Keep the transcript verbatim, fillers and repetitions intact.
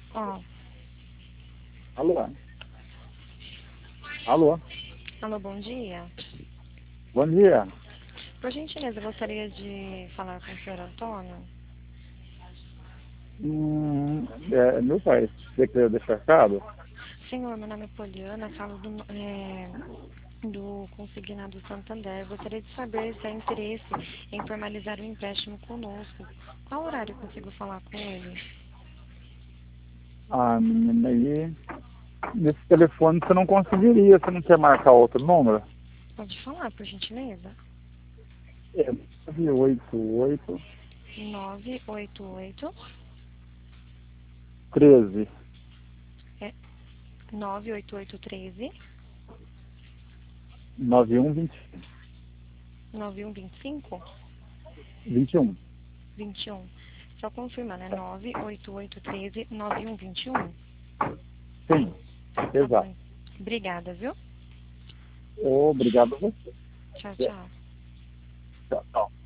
Ó, Alô? Alô? alô, bom dia. Bom dia. Por gentileza, eu gostaria de falar com o senhor Antônio. Hum, é, meu pai, você quer deixar recado? Senhor, meu nome é Poliana, falo do, é, do Consignado Santander. Gostaria de saber se há interesse em formalizar o empréstimo conosco. Qual horário eu consigo falar com ele? Ah, menina, aí nesse telefone você não conseguiria, você não quer marcar outro número? Pode falar, por gentileza? É nove oito oito, nove oito oito, treze, é, nove oito oito treze, nove um vinte, nove um vinte e cinco, vinte e um. vinte e um. Só confirmando, é nove oito oito treze, nove um vinte e um. Sim, Tá exato. bom. Obrigada, viu? Obrigado a você. Tchau, tchau. Tchau, tchau.